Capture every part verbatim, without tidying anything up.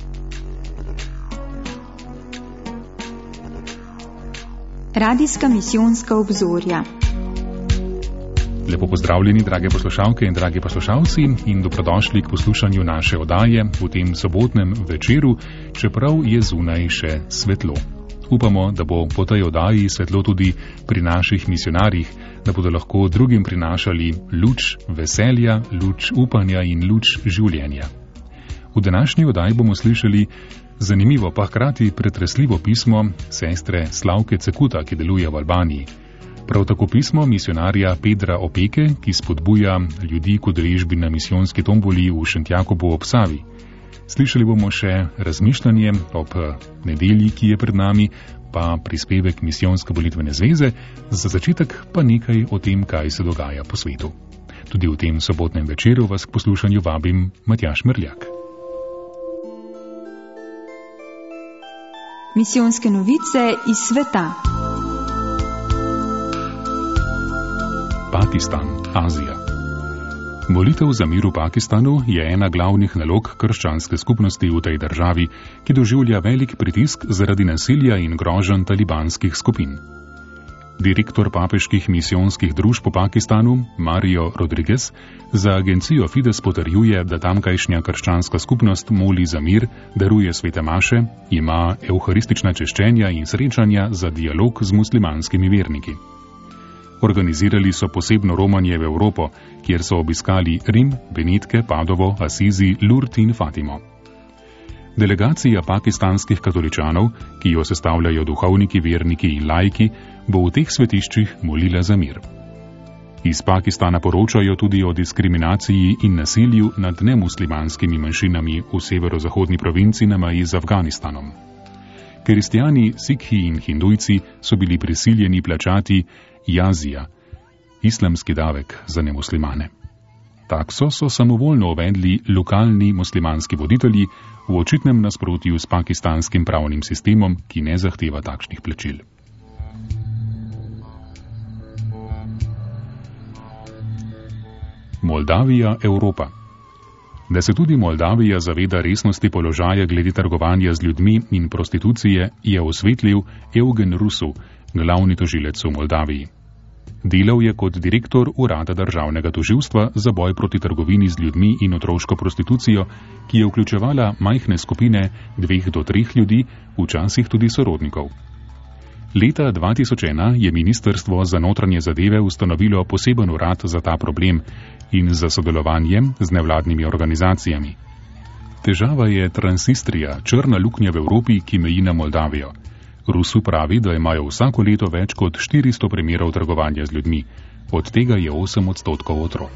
Radijska misijonska obzorja. Lepo pozdravljeni, drage poslušalke in dragi poslušalci, in dobrodošli k poslušanju naše oddaje v tem sobotnem večeru, čeprav je zunaj še svetlo. Upamo, da bo po tej oddaji svetlo tudi pri naših misionarjih, da bodo lahko drugim prinašali luč veselja, luč upanja in luč življenja. V današnji oddaji bomo slišali zanimivo pa hkrati pretresljivo pismo sestre Slavke Cekuta, ki deluje v Albaniji. Prav tako pismo misionarja Pedra Opeke, ki spodbuja ljudi k udeležbi na misijonski tomboli v Šentjakobu ob Savi. Slišali bomo še razmišljanje ob nedelji, ki je pred nami, pa prispevek Misijonske molitvene zveze, za začetek pa nekaj o tem, kaj se dogaja po svetu. Tudi v tem sobotnem večeru vas k poslušanju vabim Matjaž Merljak. Misijonske novice iz sveta. Pakistan, Azija. Molitev za mir v Pakistanu je ena glavnih nalog krščanske skupnosti v tej državi, ki doživlja velik pritisk zaradi nasilja in groženj talibanskih skupin. Direktor papeških misijonskih družb v Pakistanu, Mario Rodriguez, za agencijo Fides potrjuje, da tamkajšnja krščanska skupnost moli za mir, daruje svete maše, ima evharistična češčenja in srečanja za dialog z muslimanskimi verniki. Organizirali so posebno romanje v Evropo, kjer so obiskali Rim, Benetke, Padovo, Asizi, Lurd in Fatimo. Delegacija pakistanskih katoličanov, ki jo sestavljajo duhovniki, verniki in laiki, bo v teh svetiščih molila za mir. Iz Pakistana poročajo tudi o diskriminaciji in nasilju nad nemuslimanskimi manjšinami v severozahodni provinci na meji z Afganistanom. Kristjani, sikhi in hindujci so bili prisiljeni plačati jazija, islamski davek za nemuslimane. Takso so samovoljno uvedli lokalni muslimanski voditelji v očitnem nasprotju s pakistanskim pravnim sistemom, ki ne zahteva takšnih plačil. Moldavija, Evropa. Da se tudi Moldavija zaveda resnosti položaja glede trgovanja z ljudmi in prostitucije, je osvetlil Eugen Rusu, glavni tožilec v Moldaviji. Delal je kot direktor Urada državnega tožilstva za boj proti trgovini z ljudmi in otroško prostitucijo, ki je vključevala majhne skupine dveh do treh ljudi, včasih tudi sorodnikov. Leta dva tisoč ena je Ministrstvo za notranje zadeve ustanovilo poseben urad za ta problem in za sodelovanje z nevladnimi organizacijami. Težava je Transistrija, črna luknja v Evropi, ki meji na Moldavijo. Rusu pravi, da imajo vsako leto več kot štiristo primerov trgovanja z ljudmi, od tega je osem odstotkov otrok.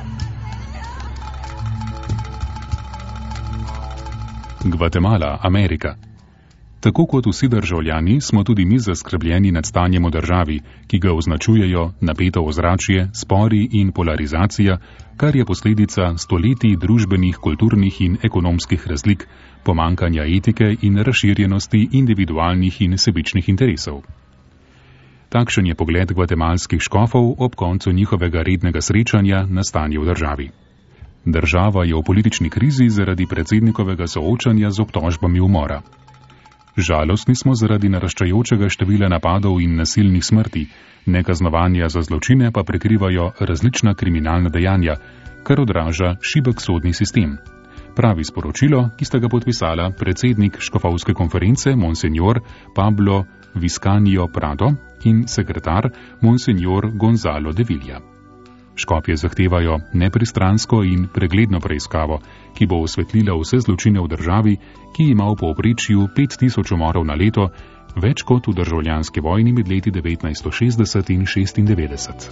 Gvatemala, Amerika. Tako kot vsi državljani smo tudi mi zaskrbljeni nad stanjem v državi, ki ga označujejo napeto ozračje, spori in polarizacija, kar je posledica stoletij družbenih, kulturnih in ekonomskih razlik, pomankanja etike in razširjenosti individualnih in sebičnih interesov. Takšen je pogled gvatemalskih škofov ob koncu njihovega rednega srečanja na stanje v državi. Država je v politični krizi zaradi predsednikovega soočanja z obtožbami umora. Žalostni smo zaradi naraščajočega števila napadov in nasilnih smrti, nekaznovanja za zločine pa prekrivajo različna kriminalna dejanja, kar odraža šibek sodni sistem. Pravi sporočilo, ki sta ga podpisala predsednik škofovske konference Monsenjor Pablo Vizcaíno Prado in sekretar Monsenjor Gonzalo de Villa. Škofje zahtevajo nepristransko in pregledno preiskavo, ki bo osvetlila vse zločine v državi, ki ima v povprečju pet tisoč umorov na leto, več kot v državljanski vojni med leti devetnajststo šestdeset in šestindevetdeset.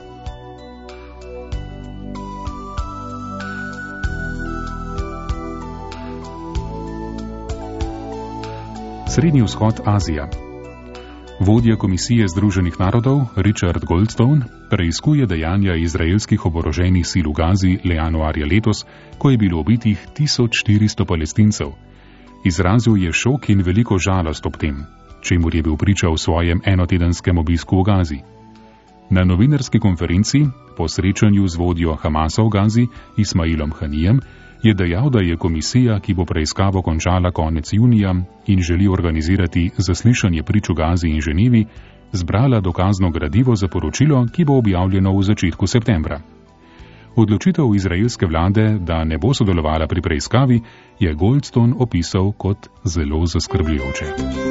Srednji vzhod, Azija. Vodja Komisije Združenih narodov Richard Goldstone preiskuje dejanja izraelskih oboroženih sil v Gazi le januarja letos, ko je bilo ubitih tisoč štiristo Palestincev. Izrazil je šok in veliko žalost ob tem, čemur je bil priča v svojem enotedenskem obisku v Gazi. Na novinarski konferenci po srečanju z vodjo Hamasa v Gazi, Ismailom Hanijem, je dejal, da je komisija, ki bo preiskavo končala konec junija in želi organizirati zaslišanje prič v Gazi in Ženevi, zbrala dokazno gradivo za poročilo, ki bo objavljeno v začetku septembra. Odločitev izraelske vlade, da ne bo sodelovala pri preiskavi, je Goldstone opisal kot zelo zaskrbljujoče.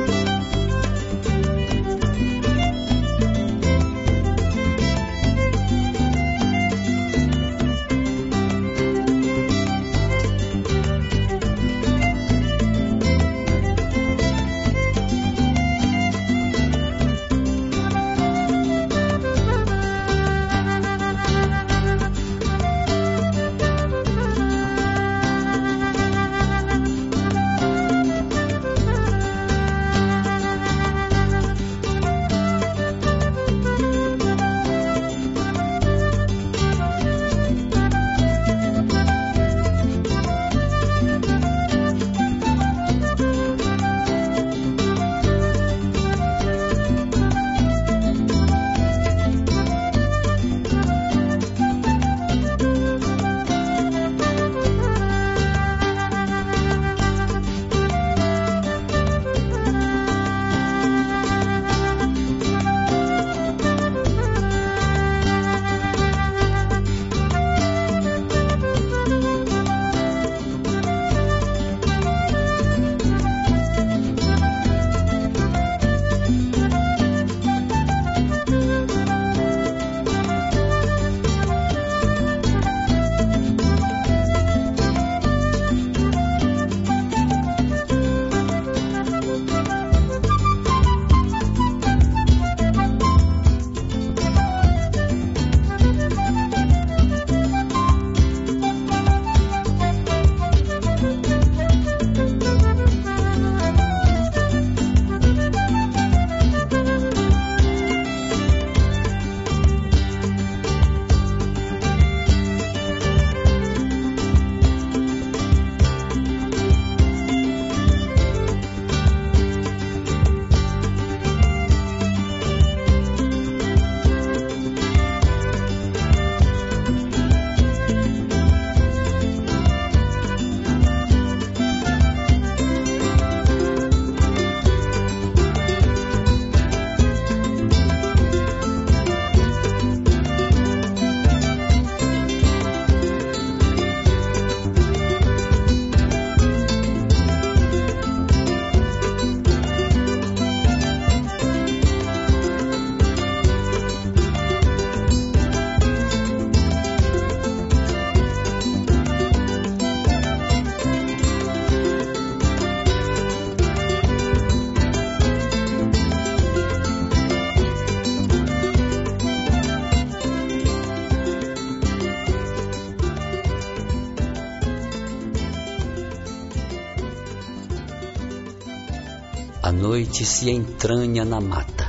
A noite se entranha na mata.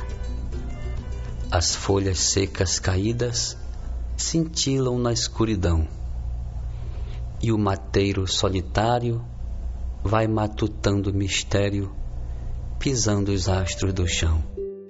As folhas secas caídas cintilam na escuridão. E o mateiro solitário vai matutando mistério, pisando os astros do chão.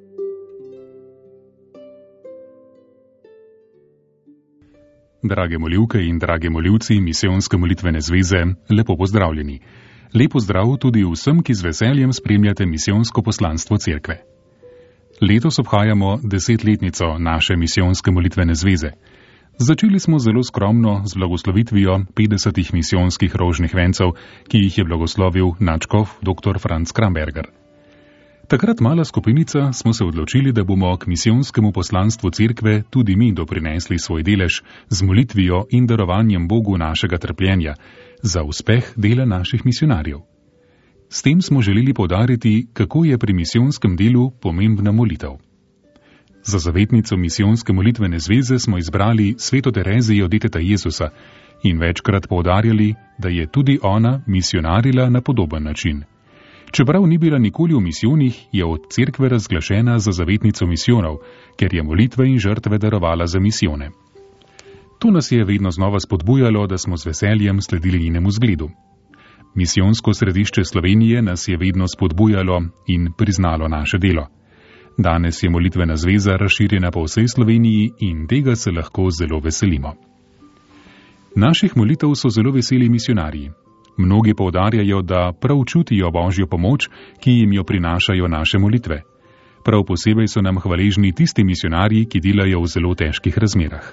Drage molivke in drage molivci Misijonske molitvene zveze, lepo pozdravljeni. Lepo zdrav tudi vsem, ki z veseljem spremljate misijonsko poslanstvo Cerkve. Letos obhajamo desetletnico naše Misijonske molitvene zveze. Začeli smo zelo skromno z blagoslovitvijo petdesetih misijonskih rožnih vencev, ki jih je blagoslovil nadškof dr. Franc Kramberger. Takrat mala skupinica smo se odločili, da bomo k misijonskemu poslanstvu Cerkve tudi mi doprinesli svoj delež z molitvijo in darovanjem Bogu našega trpljenja za uspeh dela naših misionarjev. S tem smo želeli poudariti, kako je pri misijonskem delu pomembna molitev. Za zavetnico Misijonske molitvene zveze smo izbrali sveto Terezijo deteta Jezusa in večkrat poudarjali, da je tudi ona misionarila na podoben način. Čeprav ni bila nikoli v misijonih, je od Cerkve razglašena za zavetnico misijonov, ker je molitve in žrtve darovala za misijone. To nas je vedno znova spodbujalo, da smo z veseljem sledili njenemu zgledu. Misijonsko središče Slovenije nas je vedno spodbujalo in priznalo naše delo. Danes je molitvena zveza razširjena po vsej Sloveniji in tega se lahko zelo veselimo. Naših molitev so zelo veseli misionarji. Mnogi poudarjajo, da prav čutijo Božjo pomoč, ki jim jo prinašajo naše molitve. Prav posebej so nam hvaležni tisti misionarji, ki delajo v zelo težkih razmerah.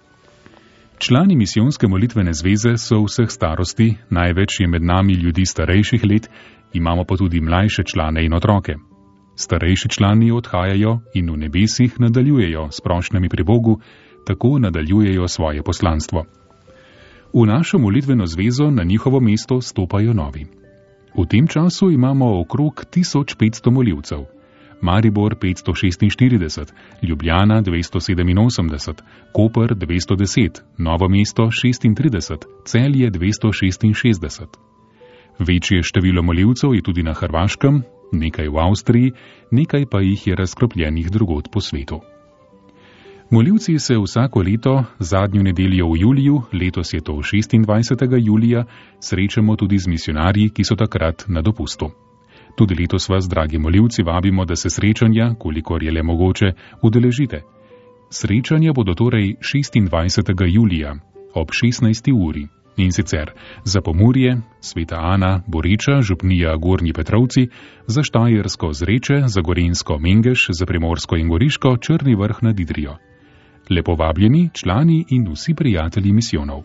Člani misijonske molitvene zveze so vseh starosti, največ je med nami ljudi starejših let, imamo pa tudi mlajše člane in otroke. Starejši člani odhajajo in v nebesih nadaljujejo s prošnjami pri Bogu, tako nadaljujejo svoje poslanstvo. V našo molitveno zvezo na njihovo mesto stopajo novi. V tem času imamo okrog tisoč petsto molivcev. Maribor petsto šestinštirideset, Ljubljana dvesto sedeminosemdeset, Koper dvesto deset, Novo mesto šestintrideset, Celje dvesto šestinšestdeset. Večje število molivcev je tudi na Hrvaškem, nekaj v Avstriji, nekaj pa jih je razkropljenih drugod po svetu. Molivci se vsako leto, zadnjo nedeljo v juliju, letos je to šestindvajsetega julija, srečamo tudi z misionarji, ki so takrat na dopustu. Tudi letos vas, dragi molivci, vabimo, da se srečanja, kolikor je le mogoče, udeležite. Srečanja bodo torej šestindvajsetega julija ob šestnajsti uri. In sicer za Pomurje, Sveta Ana, Boriča, Župnija, Gornji Petrovci, za Štajersko Zreče, za Gorenjsko Mengeš, za Primorsko in Goriško, Črni Vrh nad Idrijo. Lepo vabljeni, člani in vsi prijatelji misijonov.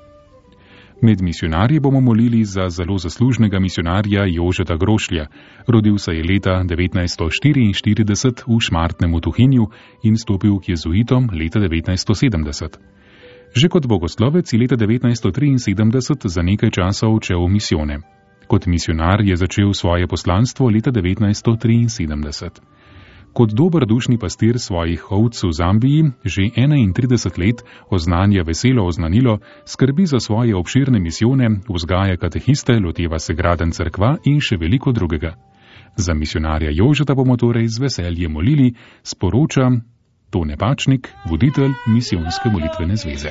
Med misionarji bomo molili za zelo zaslužnega misionarja Jožeta Grošlja. Rodil se je leta devetnajststo štiriinštirideset v Šmartnem v Tuhinju in stopil k jezuitom leta devetnajststo sedemdeset. Že kot bogoslovec je leta devetnajststo triinsedemdeset za nekaj časa odšel v misijone. Kot misionar je začel svoje poslanstvo leta devetnajststo triinsedemdeset. Kot dober dušni pastir svojih ovc v Zambiji že enaintrideset let oznanja veselo oznanilo, skrbi za svoje obširne misijone, vzgaja katehiste, loteva se gradenj cerkva in še veliko drugega. Za misionarja Jožeta bomo torej z veseljem molili, sporoča Tone Pačnik, voditelj misijonske molitvene zveze.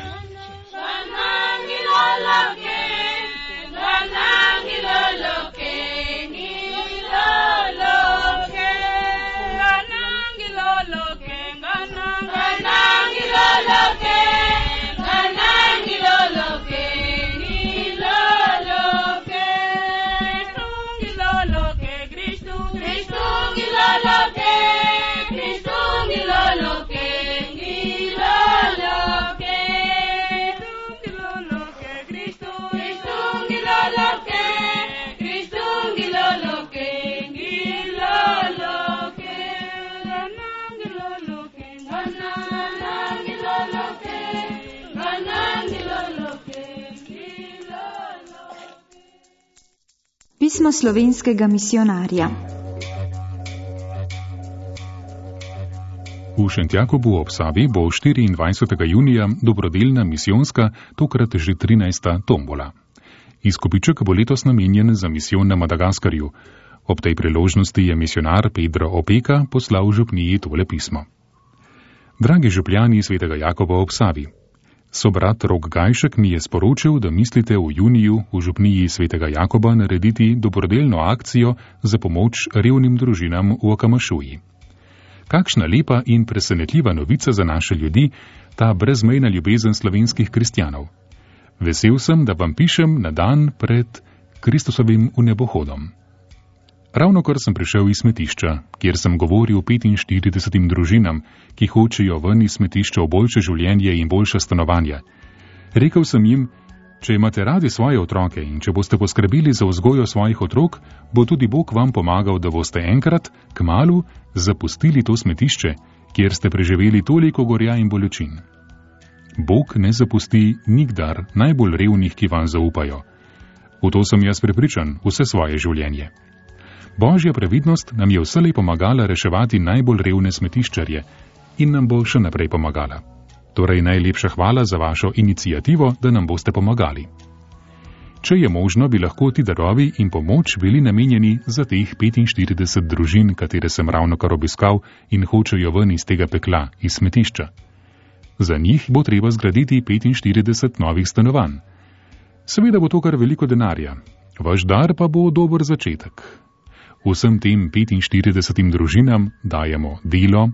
Pismo slovenskega misijonarja. V Šentjakobu ob Savi bo štiriindvajsetega junija dobrodelna misijonska, tokrat že trinajsta tombola. Izkupiček bo letos namenjen za misijon na Madagaskarju. Ob tej priložnosti je misionar Pedro Opeka poslal župniji tole pismo. Dragi župljani Svetega Jakoba ob Savi, sobrat Rok Gajšek mi je sporočil, da mislite v juniju v župniji Svetega Jakoba narediti dobrodelno akcijo za pomoč revnim družinam v Okamašuji. Kakšna lepa in presenetljiva novica za naše ljudi, ta brezmejna ljubezen slovenskih kristjanov. Vesel sem, da vam pišem na dan pred Kristusovim vnebohodom. Ravnokar sem prišel iz smetišča, kjer sem govoril petinštiridesetim družinam, ki hočejo ven iz smetišča v boljše življenje in boljša stanovanja. Rekel sem jim, če imate radi svoje otroke in če boste poskrbeli za vzgojo svojih otrok, bo tudi Bog vam pomagal, da boste enkrat, kmalu, zapustili to smetišče, kjer ste preživeli toliko gorja in bolečin. Bog ne zapusti nikdar najbolj revnih, ki vam zaupajo. V to sem jaz prepričan vse svoje življenje. Božja previdnost nam je vselej pomagala reševati najbolj revne smetiščarje in nam bo še naprej pomagala. Torej najlepša hvala za vašo iniciativo, da nam boste pomagali. Če je možno, bi lahko ti darovi in pomoč bili namenjeni za teh petinštirideset družin, katere sem ravnokar obiskal in hočejo ven iz tega pekla, iz smetišča. Za njih bo treba zgraditi petinštirideset novih stanovanj. Seveda bo to kar veliko denarja, vaš dar pa bo dober začetek. Vsem tem petinštiridesetim družinam dajemo delo,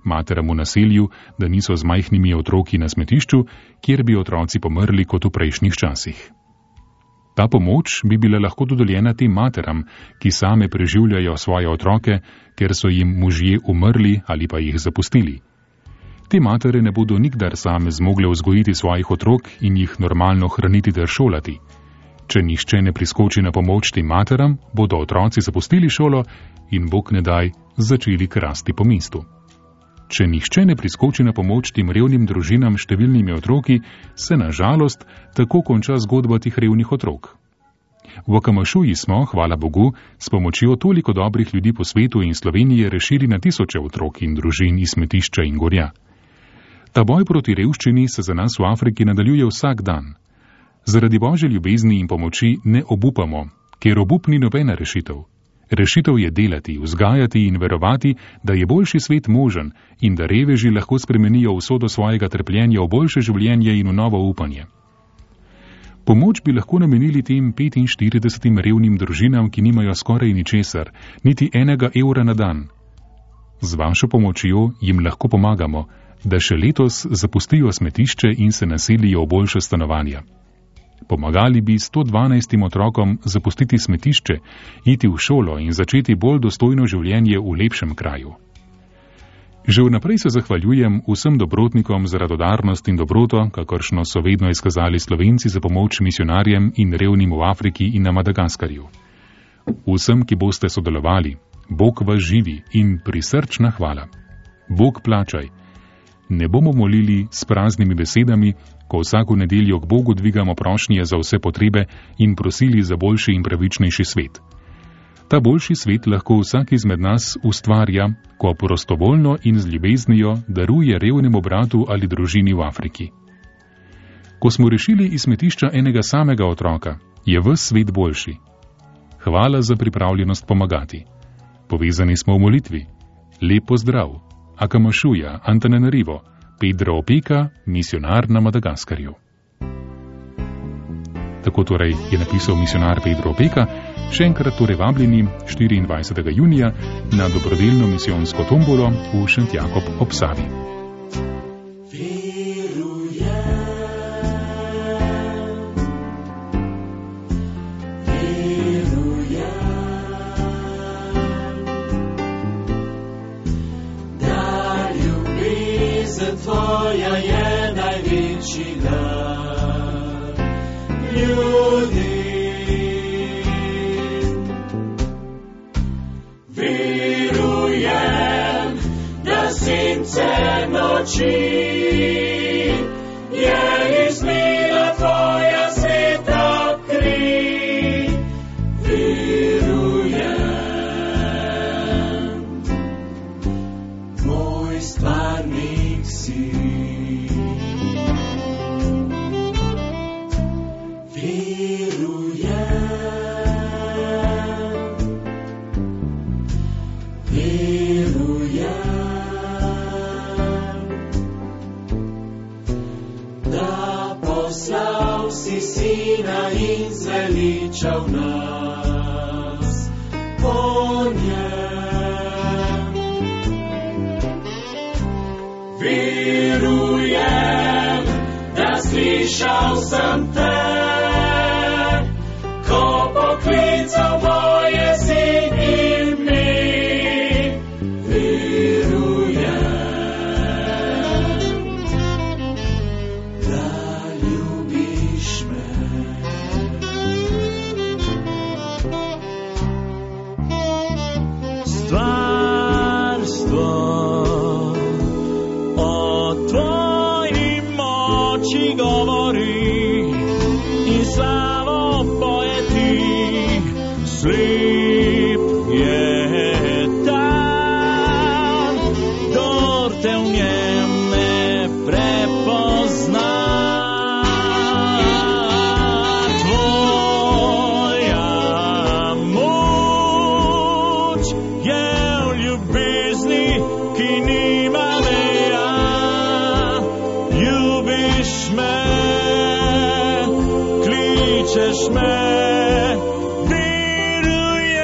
materam v naselju, da niso z majhnimi otroki na smetišču, kjer bi otroci pomrli kot v prejšnjih časih. Ta pomoč bi bila lahko dodeljena tem materam, ki same preživljajo svoje otroke, ker so jim možje umrli ali pa jih zapustili. Te matere ne bodo nikdar same zmogle vzgojiti svojih otrok in jih normalno hraniti ter šolati. Če nihče ne priskoči na pomoč tem materam, bodo otroci zapustili šolo in Bog ne daj začeli krasti po mestu. Če nihče ne priskoči na pomoč tem revnim družinam s številnimi otroki, se na žalost tako konča zgodba teh revnih otrok. V Kamašuji smo, hvala Bogu, s pomočjo toliko dobrih ljudi po svetu in Slovenije rešili na tisoče otrok in družin iz smetišča in gorja. Ta boj proti revščini se za nas v Afriki nadaljuje vsak dan. Zaradi Božje ljubezni in pomoči ne obupamo, ker obup ni nobena rešitev. Rešitev je delati, vzgajati in verovati, da je boljši svet možen in da reveži lahko spremenijo usodo svojega trpljenja v boljše življenje in v novo upanje. Pomoč bi lahko namenili tem petinštiridesetim revnim družinam, ki nimajo skoraj ničesar, niti enega evra na dan. Z vašo pomočjo jim lahko pomagamo, da še letos zapustijo smetišče in se naselijo v boljše stanovanja. Pomagali bi sto dvanajstim otrokom zapustiti smetišče, iti v šolo in začeti bolj dostojno življenje v lepšem kraju. Že vnaprej se zahvaljujem vsem dobrotnikom za radodarnost in dobroto, kakršno so vedno izkazali Slovenci za pomoč misionarjem in revnim v Afriki in na Madagaskarju. Vsem, ki boste sodelovali, Bog vas živi in prisrčna hvala. Bog plačaj. Ne bomo molili s praznimi besedami, ko vsako nedeljo k Bogu dvigamo prošnje za vse potrebe in prosili za boljši in pravičnejši svet. Ta boljši svet lahko vsak izmed nas ustvarja, ko prostovoljno in z ljubeznijo daruje revnemu bratu ali družini v Afriki. Ko smo rešili iz smetišča enega samega otroka, je ves svet boljši. Hvala za pripravljenost pomagati. Povezani smo v molitvi. Lep pozdrav. Akamašuja, Antananarivo, Pedro Opeka, misionar na Madagaskarju. Tako torej je napisal misionar Pedro Opeka, še enkrat torej vabljeni štiriindvajsetega junija na dobrodelno misijonsko tombolo v Šentjakob ob Savi. Tvoja je največji dar ljudi. Verujem, da sence noči je izmila tvoja sveta kri. Verujem, moj stvarnik si. Poslal si sina in zveličal nas po njem. Verujem, da slišal sem te, ko poklical moje sin ime. Stvarstvo o tvoji moči govori in slavo poeti. Slep je tam, dor te v njem ne prepozna. Kličeš me, verujem.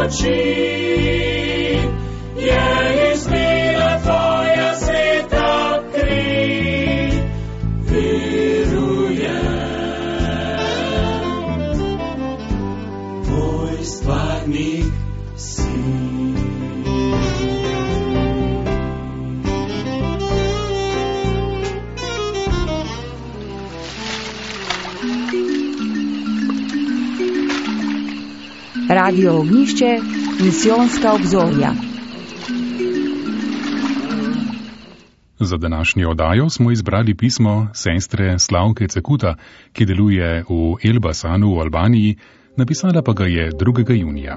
oči, je izlila tvoja sveta kri. Verujem, tvoj stvarnik si. Radio Ognjišče, misijonska obzorja. Za današnjo oddajo smo izbrali pismo sestre Slavke Cekuta, ki deluje v Elbasanu v Albaniji, napisala pa ga je drugega junija.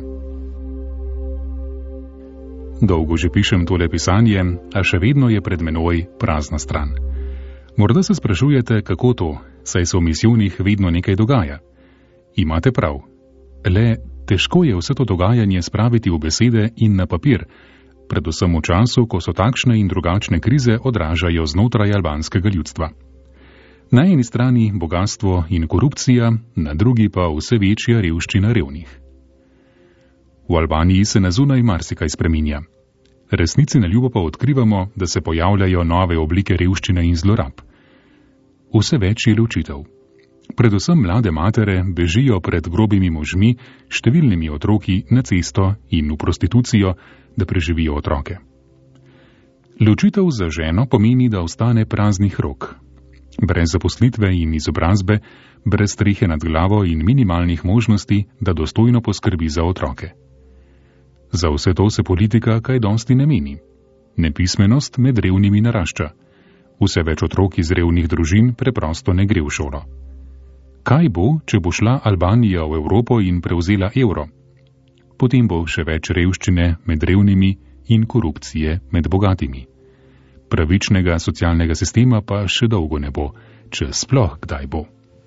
Dolgo že pišem tole pisanje, a še vedno je pred menoj prazna stran. Morda se sprašujete, kako to, saj se v misijonih vedno nekaj dogaja. Imate prav. Le težko je vse to dogajanje spraviti v besede in na papir, predvsem v času, ko so takšne in drugačne krize odražajo znotraj albanskega ljudstva. Na eni strani bogatstvo in korupcija, na drugi pa vse večja revščina revnih. V Albaniji se na zunaj marsikaj spreminja. Resnici na ljubo pa odkrivamo, da se pojavljajo nove oblike revščine in zlorab. Vse več je ločitev. Predvsem mlade matere bežijo pred grobimi možmi, številnimi otroki na cesto in v prostitucijo, da preživijo otroke. Ločitev za ženo pomeni, da ostane praznih rok. Brez zaposlitve in izobrazbe, brez strehe nad glavo in minimalnih možnosti, da dostojno poskrbi za otroke. Za vse to se politika kaj dosti ne meni. Nepismenost med revnimi narašča. Vse več otrok iz revnih družin preprosto ne gre v šolo. Kaj bo, če bo šla Albanija v Evropo in prevzela evro? Potem bo še več revščine med revnimi in korupcije med bogatimi. Pravičnega socialnega sistema pa še dolgo ne bo, če sploh kdaj bo.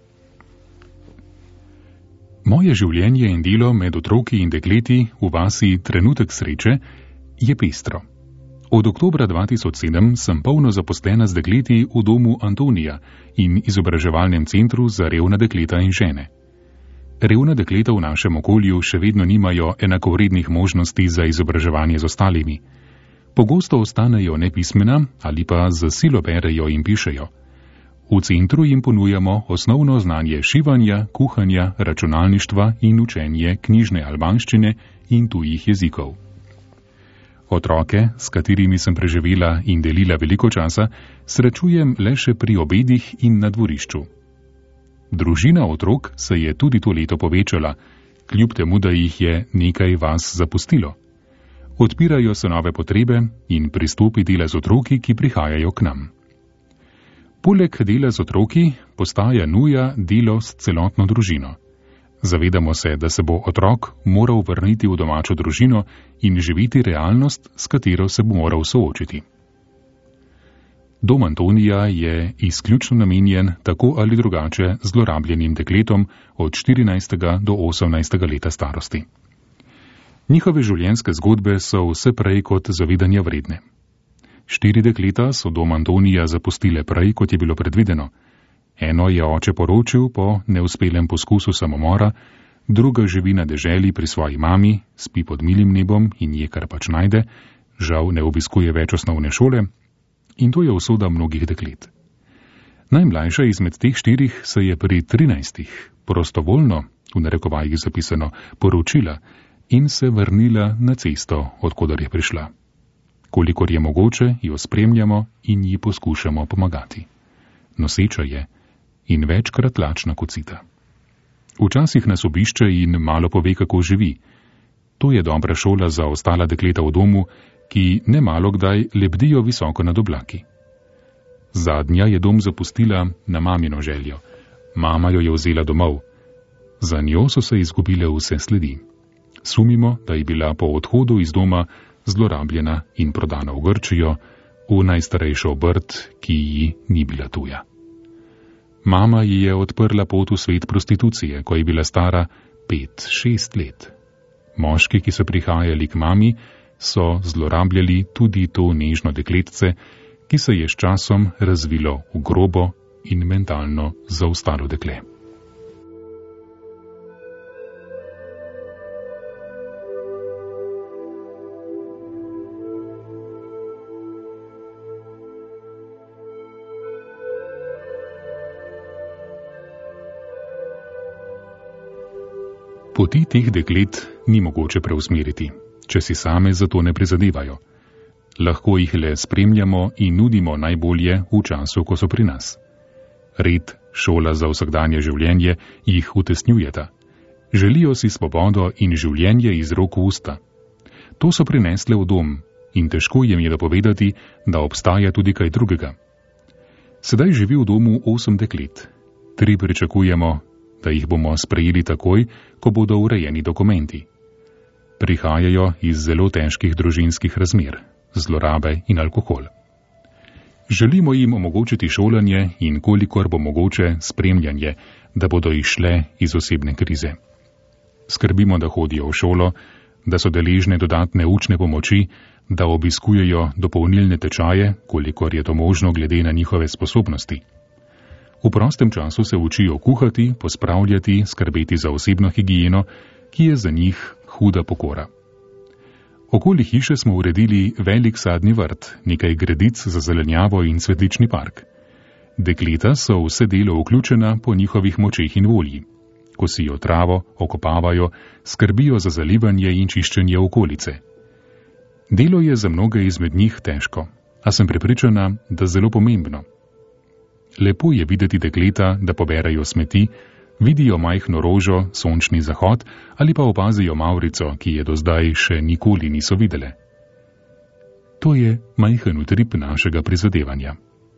Moje življenje in delo med otroki in dekleti v vasi Trenutek sreče je pestro. Od oktobra dva tisoč sedem sem polno zaposlena z dekleti v domu Antonija in izobraževalnem centru za revna dekleta in žene. Revna dekleta v našem okolju še vedno nimajo enakovrednih možnosti za izobraževanje z ostalimi. Pogosto ostanejo nepismena ali pa za silo berejo in pišejo. V centru jim ponujamo osnovno znanje šivanja, kuhanja, računalništva in učenje knjižne albanščine in tujih jezikov. Otroke, s katerimi sem preživela in delila veliko časa, srečujem le še pri obedih in na dvorišču. Družina otrok se je tudi to leto povečala, kljub temu, da jih je nekaj vas zapustilo. Odpirajo se nove potrebe in pristopi dela z otroki, ki prihajajo k nam. Poleg dela z otroki postaja nuja delo s celotno družino. Zavedamo se, da se bo otrok moral vrniti v domačo družino in živeti realnost, s katero se bo moral soočiti. Dom Antonija je izključno namenjen tako ali drugače zlorabljenim dekletom od štirinajstega do osemnajstega leta starosti. Njihove življenjske zgodbe so vse prej kot zavedanja vredne. Štiri dekleta so dom Antonija zapustile prej, kot je bilo predvideno. Eno je oče poročil po neuspelem poskusu samomora, druga živi na deželi pri svoji mami, spi pod milim nebom in je kar pač najde, žal ne obiskuje več osnovne šole in to je usoda mnogih deklet. Najmlajša izmed teh štirih se je pri trinajstih prostovoljno, v narekovajih zapisano, poročila in se vrnila na cesto, odkudar je prišla. Kolikor je mogoče, jo spremljamo in ji poskušamo pomagati. Noseča je in večkrat lačna kot sita. Včasih nas obišče in malo pove, kako živi. To je dobra šola za ostala dekleta v domu, ki ne malo kdaj lebdijo visoko nad oblaki. Zadnja je dom zapustila na mamino željo. Mama jo je vzela domov. Za njo so se izgubile vse sledi. Sumimo, da je bila po odhodu iz doma zlorabljena in prodana v Grčijo, v najstarejšo obrt, ki ji ni bila tuja. Mama ji je odprla pot v svet prostitucije, ko je bila stara pet, šest let. Moški, ki so prihajali k mami, so zlorabljali tudi to nežno dekletce, ki se je s časom razvilo v grobo in mentalno zaostalo dekle. Poti teh deklet ni mogoče preusmeriti, če si same za to ne prizadevajo. Lahko jih le spremljamo in nudimo najbolje v času, ko so pri nas. Red, šola za vsakdanje življenje jih utesnjujeta. Želijo si svobodo in življenje iz rok v usta. To so prinesle v dom in težko jim je dopovedati, da obstaja tudi kaj drugega. Sedaj živi v domu osem deklet. Tri pričakujemo, da jih bomo sprejeli takoj, ko bodo urejeni dokumenti. Prihajajo iz zelo težkih družinskih razmer, zlorabe in alkohol. Želimo jim omogočiti šolanje in kolikor bo mogoče spremljanje, da bodo izšle iz osebne krize. Skrbimo, da hodijo v šolo, da so deležne dodatne učne pomoči, da obiskujejo dopolnilne tečaje, kolikor je to možno glede na njihove sposobnosti. V prostem času se učijo kuhati, pospravljati, skrbeti za osebno higieno, ki je za njih huda pokora. Okoli hiše smo uredili velik sadni vrt, nekaj gredic za zelenjavo in cvetlični park. Dekleta so vse delo vključena po njihovih močeh in volji. Kosijo travo, okopavajo, skrbijo za zalivanje in čiščenje okolice. Delo je za mnoge izmed njih težko, a sem prepričana, da zelo pomembno. Lepo je videti dekleta, da poberajo smeti, vidijo majhno rožo, sončni zahod ali pa opazijo mavrico, ki je do zdaj še nikoli niso videle. To je majhen utrip našega prizadevanja.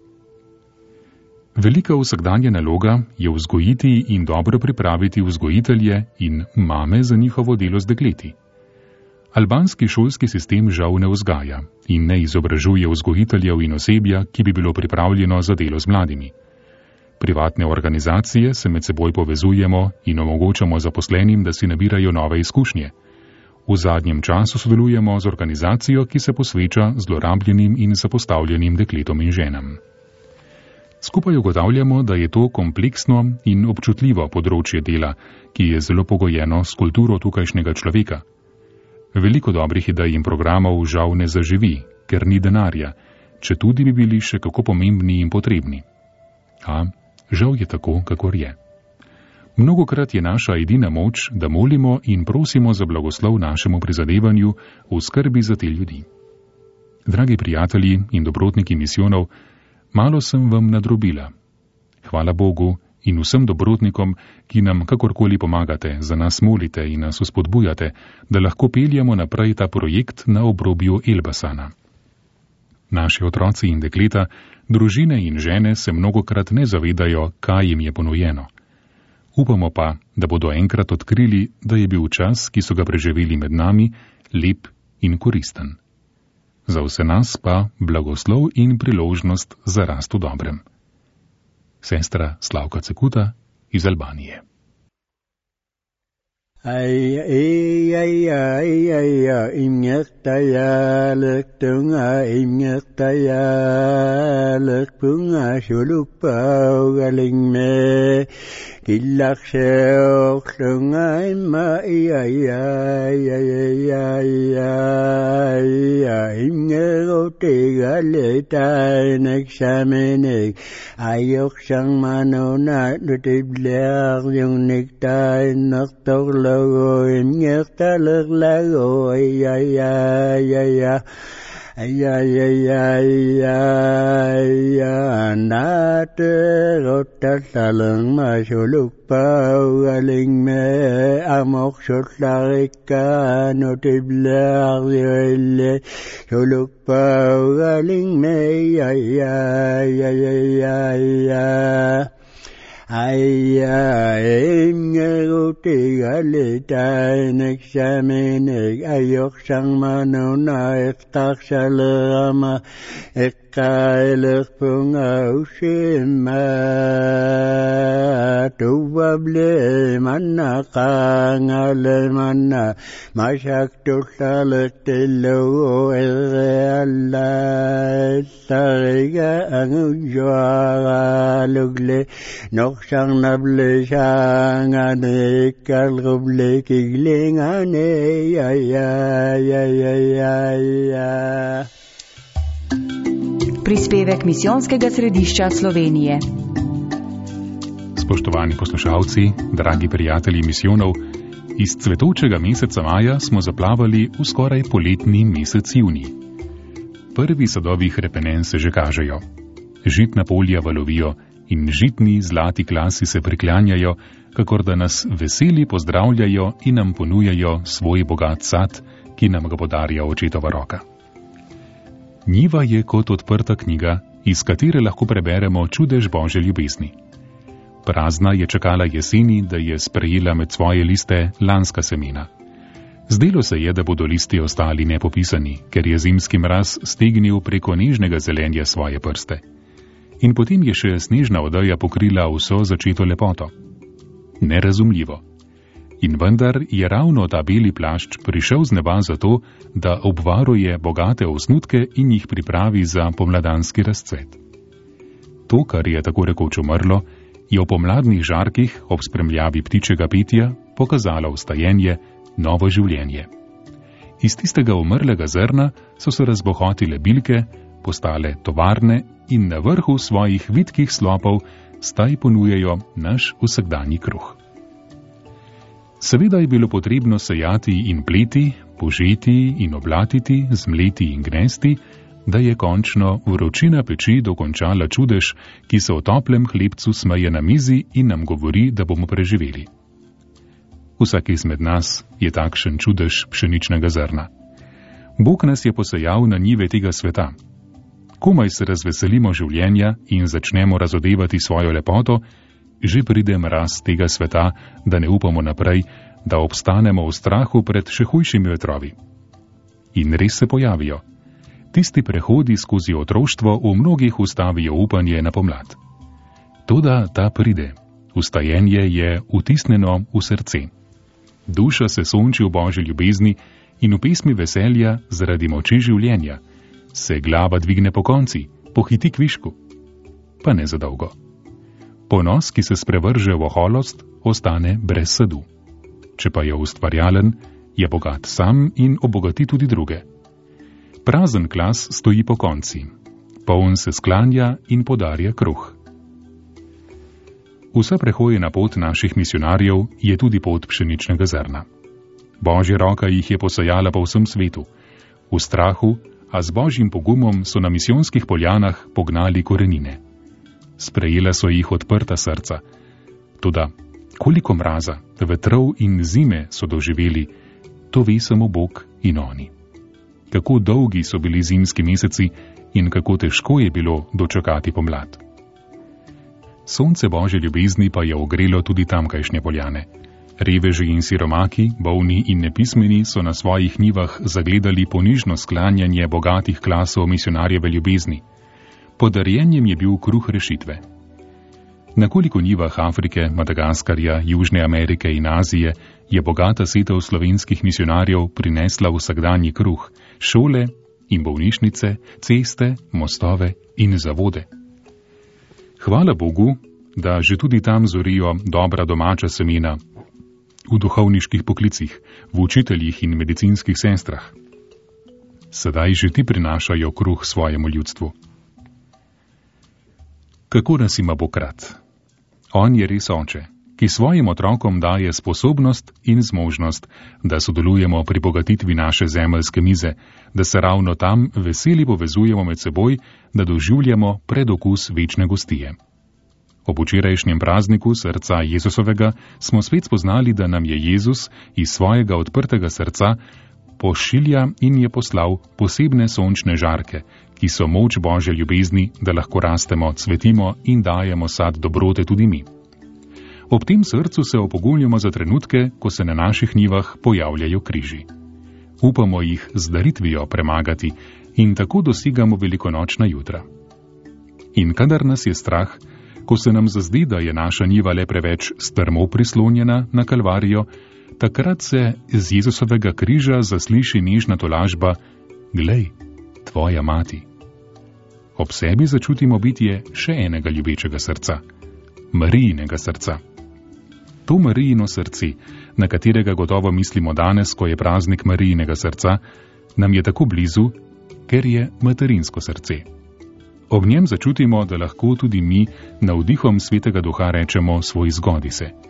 Velika vsakdanja naloga je vzgojiti in dobro pripraviti vzgojitelje in mame za njihovo delo z dekleti. Albanski šolski sistem žal ne vzgaja in ne izobražuje vzgojiteljev in osebja, ki bi bilo pripravljeno za delo z mladimi. Privatne organizacije se med seboj povezujemo in omogočamo zaposlenim, da si nabirajo nove izkušnje. V zadnjem času sodelujemo z organizacijo, ki se posveča zlorabljenim in zapostavljenim dekletom in ženam. Skupaj ugotavljamo, da je to kompleksno in občutljivo področje dela, ki je zelo pogojeno s kulturo tukajšnjega človeka. Veliko dobrih idej in programov žal ne zaživi, ker ni denarja, če tudi bi bili še kako pomembni in potrebni. A žal je tako, kakor je. Mnogokrat je naša edina moč, da molimo in prosimo za blagoslov našemu prizadevanju v skrbi za te ljudi. Dragi prijatelji in dobrotniki misijonov, malo sem vam nadrobila. Hvala Bogu in vsem dobrotnikom, ki nam kakorkoli pomagate, za nas molite in nas vzpodbujate, da lahko peljemo naprej ta projekt na obrobju Elbasana. Naši otroci in dekleta, družine in žene se mnogokrat ne zavedajo, kaj jim je ponujeno. Upamo pa, da bodo enkrat odkrili, da je bil čas, ki so ga preživeli med nami, lep in koristen. Za vse nas pa blagoslov in priložnost za rast v dobrem. Sestra Slavka Cekuta iz Albanije. Ai ai ai ai ai ai imnekta ya lektunga imnekta ya lektunga shulupa galing me kilak sheok tunga ma ai ai ai ai ai ai imnero te galeta neksamenek ayok sang manona nutibler yung nekta naktogla em nhớ ta lướt lá rồi ai ai ai ai ai ai ai ai ai na te rốt ta ta lưng mà số lúc bao galing me amok sốt la rica no te blar le số lúc bao galing me ai ai ai ai ai ai ai em nghe ô tì gà lê tai nếch xa mê nếch ayok sang ma nô na ek tak sa lơ ma ek kai lược phương áo xìm ma tu vab lê man na ka nga lê man na ma sak tu sa lê tê lô ô e re alla ta re ga ang joa ga luk lê nok sang nable sang ane kalruble kigling ane ay ay ay ay ay. Prispevek Misijonskega središča Slovenije. Spoštovani poslušalci, dragi prijatelji misijonov, Iz cvetočega meseca maja smo zaplavali v skoraj poletni mesec junij. Prvi sadovi hrepenen se že kažejo. Žitna polja valovijo in žitni zlati klasi se priklanjajo, kakor da nas veseli pozdravljajo in nam ponujajo svoj bogat sad, ki nam ga podarja očetova roka. Njiva je kot odprta knjiga, iz katere lahko preberemo čudež Božje ljubezni. Prazna je čakala jeseni, da je sprejela med svoje liste lanska semena. Zdelo se je, da bodo listi ostali nepopisani, ker je zimski mraz stegnil preko nežnega zelenja svoje prste. In potem je še snežna odeja pokrila vso začeto lepoto. Nerazumljivo. In vendar je ravno ta beli plašč prišel z neba zato, da obvaruje bogate osnutke in jih pripravi za pomladanski razcvet. To, kar je tako rekoč umrlo, je v pomladnih žarkih ob spremljavi ptičjega petja pokazalo vstajenje, novo življenje. Iz tistega umrlega zrna so se razbohotile bilke, postale tovarne in na vrhu svojih vitkih slopov staj ponujajo naš vsakdanji kruh. Seveda je bilo potrebno sejati in pleti, požeti in oblatiti, zmleti in gnesti, da je končno vročina peči dokončala čudež, ki se v toplem hlebcu smeje na mizi in nam govori, da bomo preživeli. Vsak izmed nas je takšen čudež pšeničnega zrna. Bog nas je posejal na njive tega sveta. Komaj se razveselimo življenja in začnemo razodevati svojo lepoto, že pride mraz tega sveta, da ne upamo naprej, da obstanemo v strahu pred še hujšimi vetrovi. In res se pojavijo. Tisti prehodi skozi otroštvo v mnogih ustavijo upanje na pomlad. Toda ta pride. Vstajenje je vtisnjeno v srce. Duša se sonči v Božji ljubezni in v pesmi veselja zaradi moči življenja. Se glava dvigne po konci, pohiti k višku. Pa ne za dolgo. Ponos, ki se sprevrže v oholost, ostane brez sadu. Če pa je ustvarjalen, je bogat sam in obogati tudi druge. Prazen klas stoji po konci. Poln se sklanja in podarja kruh. Vsa prehojena pot naših misionarjev je tudi pot pšeničnega zrna. Božja roka jih je posejala po vsem svetu. V strahu, a z Božjim pogumom so na misijonskih poljanah pognali korenine. Sprejela so jih odprta srca. Toda koliko mraza, vetrov in zime so doživeli, to ve samo Bog in oni. Kako dolgi so bili zimski meseci in kako težko je bilo dočakati pomlad. Sonce Božje ljubezni pa je ogrelo tudi tamkajšnje poljane. Reveži in siromaki, bolni in nepismeni so na svojih njivah zagledali ponižno sklanjanje bogatih klasov misionarjeve ljubezni. Podarjenjem je bil kruh rešitve. Na koliko njivah Afrike, Madagaskarja, Južne Amerike in Azije je bogata setev slovenskih misionarjev prinesla vsakdanji kruh, šole in bolnišnice, ceste, mostove in zavode. Hvala Bogu, da že tudi tam zorijo dobra domača semena v duhovniških poklicih, v učiteljih in medicinskih sestrah. Sedaj že ti prinašajo kruh svojemu ljudstvu. Kako nas ima Bog rad? On je res oče, ki svojim otrokom daje sposobnost in zmožnost, da sodelujemo pri bogatitvi naše zemeljske mize, da se ravno tam veseli povezujemo med seboj, da doživljamo predokus večne gostije. Ob včerajšnjem prazniku srca Jezusovega smo spet spoznali, da nam je Jezus iz svojega odprtega srca pošilja in je poslal posebne sončne žarke, ki so moč Božje ljubezni, da lahko rastemo, cvetimo in dajemo sad dobrote tudi mi. Ob tem srcu se opogumljamo za trenutke, ko se na naših njivah pojavljajo križi. Upamo jih z daritvijo premagati in tako dosegamo velikonočna jutra. In kadar nas je strah, ko se nam zazdi, da je naša njiva le preveč strmo prislonjena na Kalvarijo, takrat se z Jezusovega križa zasliši nežna tolažba: Glej, tvoja mati. Ob sebi začutimo bitje še enega ljubečega srca, Marijinega srca. To Marijino srce, na katerega gotovo mislimo danes, ko je praznik Marijinega srca, nam je tako blizu, ker je materinsko srce. Ob njem začutimo, da lahko tudi mi navdihom Svetega Duha rečemo svoj zgodi se.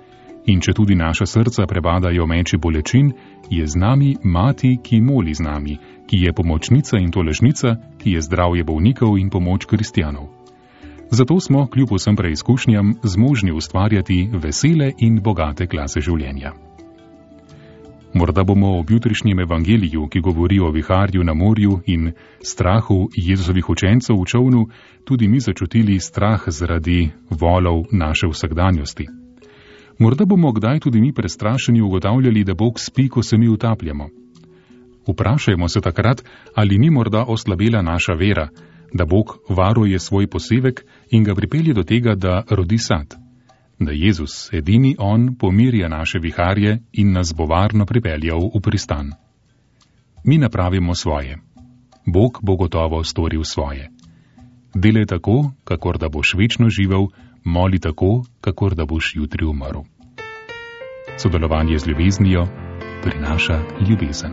In če tudi naša srca prebadajo meči bolečin, je z nami mati, ki moli z nami, ki je pomočnica in tolažnica, ki je zdravje bolnikov in pomoč kristjanov. Zato smo, kljub vsem preizkušnjam, zmožni ustvarjati vesele in bogate klase življenja. Morda bomo ob jutrišnjem evangeliju, ki govori o viharju na morju in strahu Jezusovih učencev v čolnu, tudi mi začutili strah zaradi volov naše vsakdanjosti. Morda bomo kdaj tudi mi prestrašeni ugotavljali, da Bog spi, ko se mi utapljamo. Vprašajmo se takrat, ali ni morda oslabela naša vera, da Bog varuje svoj posevek in ga pripelje do tega, da rodi sad. Da Jezus, edini On, pomirja naše viharje in nas bo varno pripeljal v pristan. Mi napravimo svoje. Bog bo gotovo storil svoje. Delaj tako, kakor da boš večno živel, moli tako, kakor da boš jutri umrl. Sodelovanje z ljubeznijo prinaša ljubezen.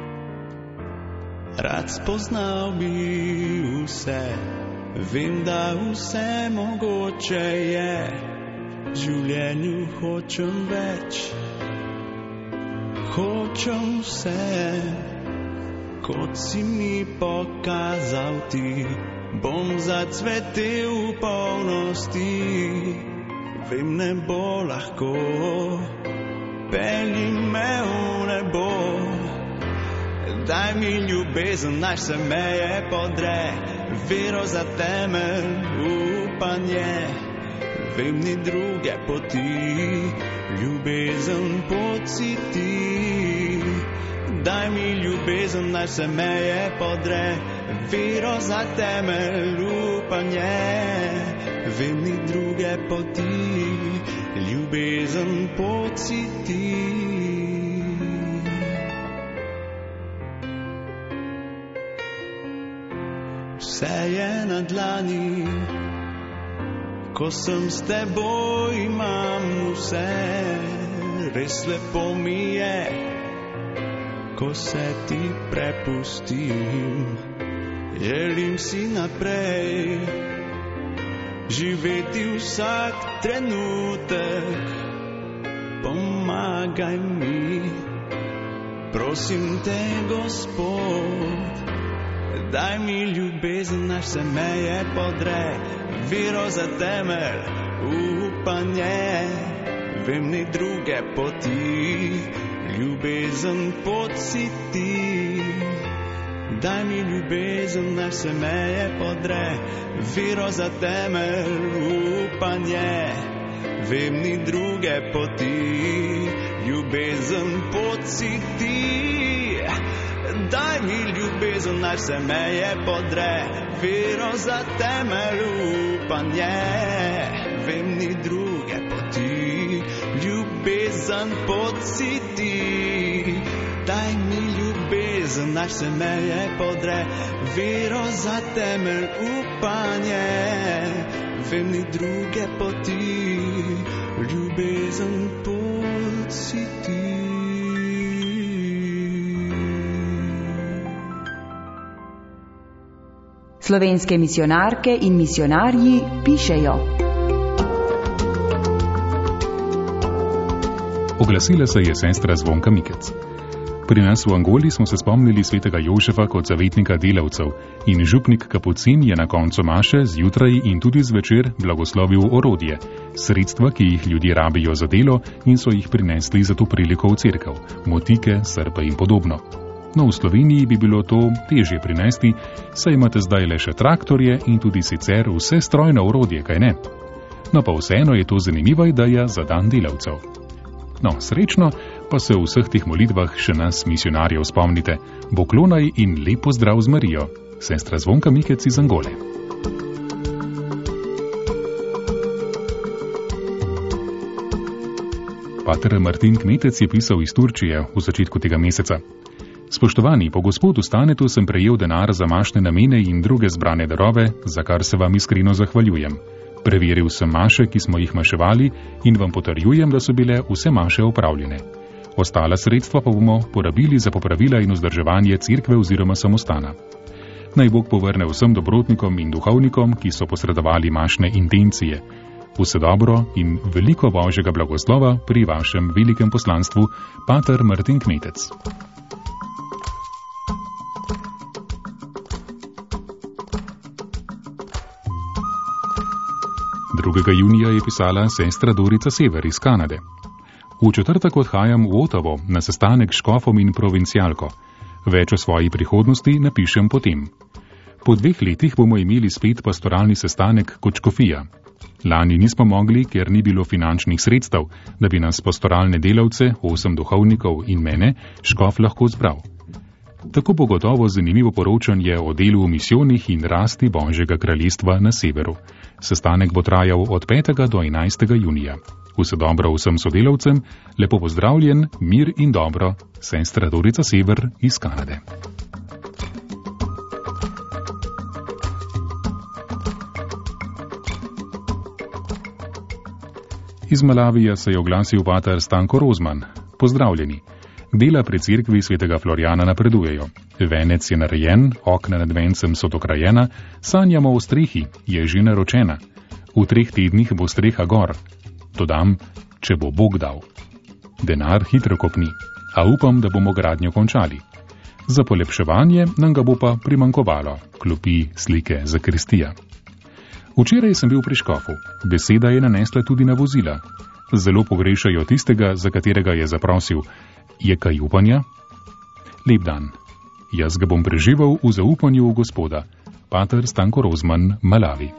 Rad spoznal bi vse, vem, da vse mogoče je. V življenju hočem več, hočem vse, kot si mi pokazal ti, bom zacvetel v polnosti. Vem, ne bo lahko, pelji me v nebo. Daj mi ljubezen, naj se meje podre, vero za temelj, upanje. Vem, ni druge poti, ljubezen pot si ti. Daj mi ljubezen, naj se meje podre, vero za temelj, upanje. Vem, ni druge poti, ljubezen pot si ti. Vse je na dlani, ko sem s teboj, imam vse, res lepo mi je, ko se ti prepustim. Želim si naprej živeti vsak trenutek, pomagaj mi, prosim te, Gospod. Daj mi ljubezen, naj se meje podre, vero za temelj, upanje. Vem, ni druge poti, ljubezen pot si ti. Daj mi ljubezen, naj se meje podre, vero za temelj, upanje. Vem, ni druge poti, ljubezen pot si ti. Daj mi ljubezen, naj se meje podre, vero za temelj, upanje. Vem, ni druge poti, ljubezen pot si ti. Daj mi ljubezen, naj se meje podre, vero za temelj, upanje. Vem, ni druge poti, ljubezen pot si ti. Slovenske misijonarke in misijonarji pišejo. Oglasila se je sestra Zvonka Mikec. Pri nas v Angoli smo se spomnili svetega Jožefa kot zavetnika delavcev in župnik Kapucin je na koncu maše zjutraj in tudi zvečer blagoslovil orodje, sredstva, ki jih ljudje rabijo za delo in so jih prinesli za to priliko v cerkev, motike, srpe in podobno. No, v Sloveniji bi bilo to težje prinesti, saj imate zdaj le še traktorje in tudi sicer vse strojno orodje, kaj ne? No, pa vseeno je to zanimiva ideja za dan delavcev. No, srečno pa se v vseh teh molitvah še nas misijonarjev spomnite. Boklonaj in lep pozdrav z Marijo. Sestra Zvonka Mikec iz Angole. Pater Martin Kmetec je pisal iz Turčije v začetku tega meseca. Spoštovani, po gospodu Stanetu sem prejel denar za mašne namene in druge zbrane darove, za kar se vam iskreno zahvaljujem. Preveril sem maše, ki smo jih maševali in vam potrjujem, da so bile vse maše opravljene. Ostala sredstva pa bomo porabili za popravila in vzdrževanje cerkve oziroma samostana. Naj Bog povrne vsem dobrotnikom in duhovnikom, ki so posredovali mašne intencije. Vse dobro in veliko božjega blagoslova pri vašem velikem poslanstvu, pater Martin Kmetec. drugega junija je pisala sestra Dorica Sever iz Kanade. V četrtek odhajam v Ottavo na sestanek s škofom in provincialko. Več o svoji prihodnosti napišem potem. Po dveh letih bomo imeli spet pastoralni sestanek kot škofija. Lani nismo mogli, ker ni bilo finančnih sredstev, da bi nas pastoralne delavce, osem duhovnikov in mene, škof lahko zbral. Tako bo gotovo zanimivo poročanje o delu v misijonih in rasti Božjega kraljestva na severu. Sestanek bo trajal od petega do enajstega junija. Vse dobro vsem sodelavcem, lepo pozdravljen, mir in dobro, sestra Dorica Sever iz Kanade. Iz Malavija se je oglasil pater Stanko Rozman. Pozdravljeni. Dela pri cerkvi svetega Florjana napredujejo. Venec je narejen, okna nad vencem so dokrajena, sanjamo o strehi, je že naročena. V treh tednih bo streha gor. Dodam, če bo Bog dal. Denar hitro kopni, a upam, da bomo gradnjo končali. Za polepševanje nam ga bo pa primankovalo, klopi slike zakristija. Včeraj sem bil pri škofu. Beseda je nanesla tudi na vozila. Zelo pogrešajo tistega, za katerega je zaprosil. Je kaj upanja? Lep dan. Jaz ga bom preživel v zaupanju v Gospoda. Pater Stanko Rozman, Malavi.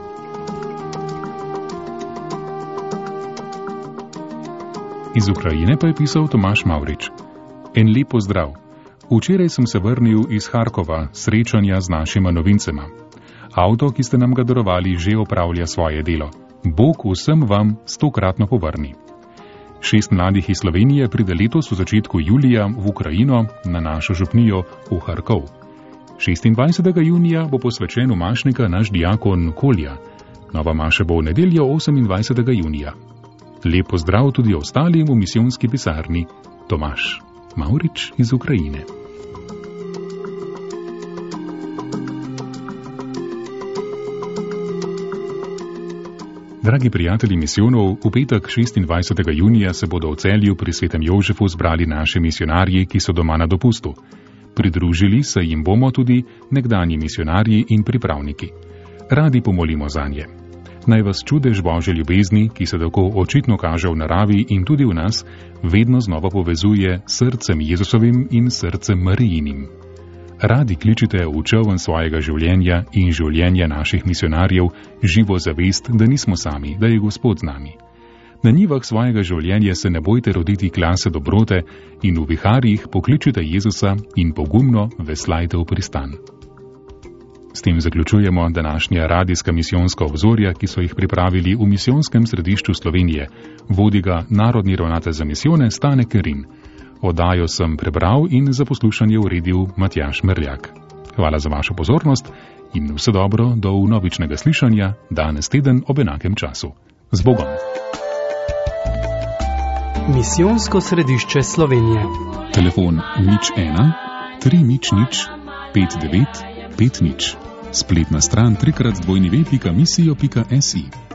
Iz Ukrajine pa je pisal Tomaš Mavrič. En lep pozdrav. Včeraj sem se vrnil iz Harkova, srečanja z našima novincema. Avto, ki ste nam ga darovali, že opravlja svoje delo. Bog vsem vam stokratno povrni. Šest mladih iz Slovenije pride letos v začetku julija v Ukrajino na našo župnijo v Harkov. šestindvajsetega junija bo posvečen v mašnika naš diakon Kolja. Nova maša bo v nedeljo osemindvajsetega junija. Lep pozdrav tudi ostalim v misijonski pisarni. Tomaš Mavrič iz Ukrajine. Dragi prijatelji misijonov, v petek šestindvajsetega junija se bodo v Celju pri svetem Jožefu zbrali naši misijonarji, ki so doma na dopustu. Pridružili se jim bomo tudi nekdanji misijonarji in pripravniki. Radi pomolimo zanje. Naj vas čudež Božje ljubezni, ki se tako očitno kaže v naravi in tudi v nas, vedno znova povezuje s srcem Jezusovim in srcem Marijinim. Radi kličite v čoln svojega življenja in življenja naših misijonarjev živo zavest, da nismo sami, da je Gospod z nami. Na njivah svojega življenja se ne bojte roditi klase dobrote in v viharjih pokličite Jezusa in pogumno veslajte v pristan. S tem zaključujemo današnja radijska misijonska obzorja, ki so jih pripravili v misijonskem središču Slovenije. Vodi ga narodni ravnatelj za misijone Stane Kerin. Oddajo sem prebral in za poslušanje uredil Matjaž Merljak. Hvala za vašo pozornost in vse dobro do vnovičnega slišanja danes teden ob enakem času. Z Bogom! Misijonsko središče Slovenije. Telefon nič ena tri nič nič pet devet pet nič. Spletna stran trikrat dvojni ve pika misijo pika si.